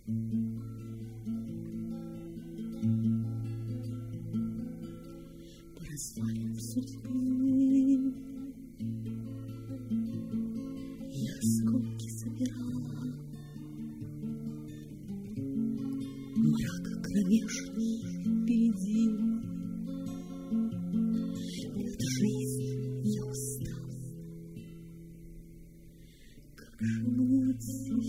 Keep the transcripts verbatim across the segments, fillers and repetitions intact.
По развалинам судьбы я осколки собирала, мрак кромешный впереди. От жизни я устала, как же идти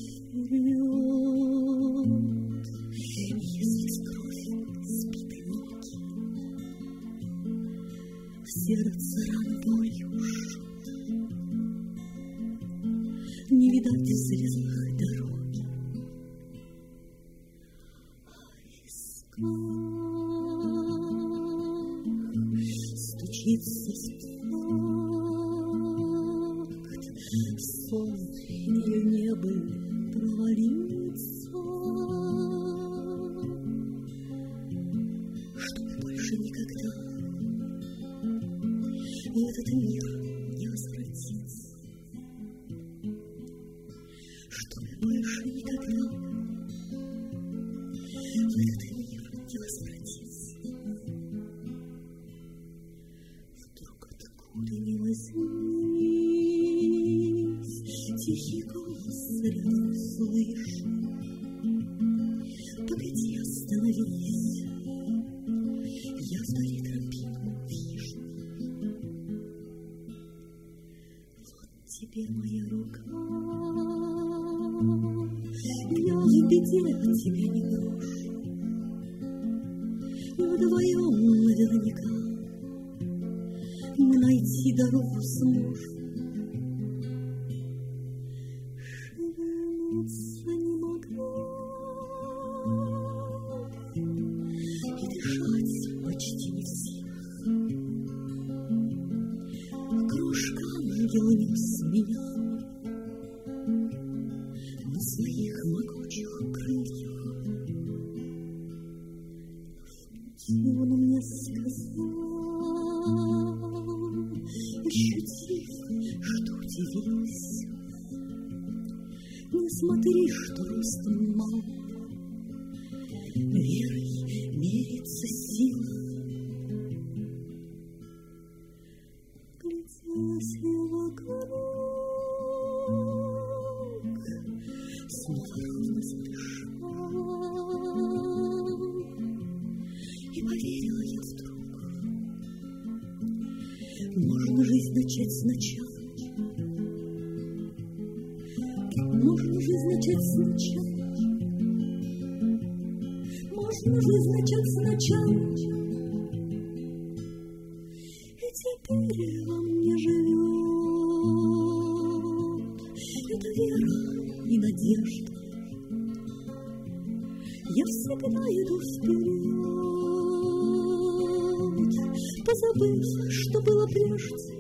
вперед, если с кровью сбиты ноги, в сердце ран болью жжет, не видать срезанных дороги. Стучится стакт, сон ее небо провалится, чтобы больше никогда в этот мир не возвратиться, чтобы больше никогда в этот мир не возвратиться. Вдруг откуда ни возьмись, тихий голос рядом слышу: погоди, остановись, я вдали тропинку вижу. Вот тебе моя рука, я в беде тебя не брошу. Вдвоем наверняка мы найти дорогу сможем. Шевельнуться не могла и дышать почти не в силах. Крошка ангел нес меня на своих могучих крыльях. Он мне сказал, ощутив, что удивился: не смотри, что ростом мал, верой мерится сила. Гляделась я вокруг, снова ровно задышала, и поверила я вдруг: можно жизнь начать сначала, можно жизнь начать сначала, можно жизнь начать сначала. И теперь во мне живет эта вера и надежда. Я всегда иду вперед, позабыв, что было прежде.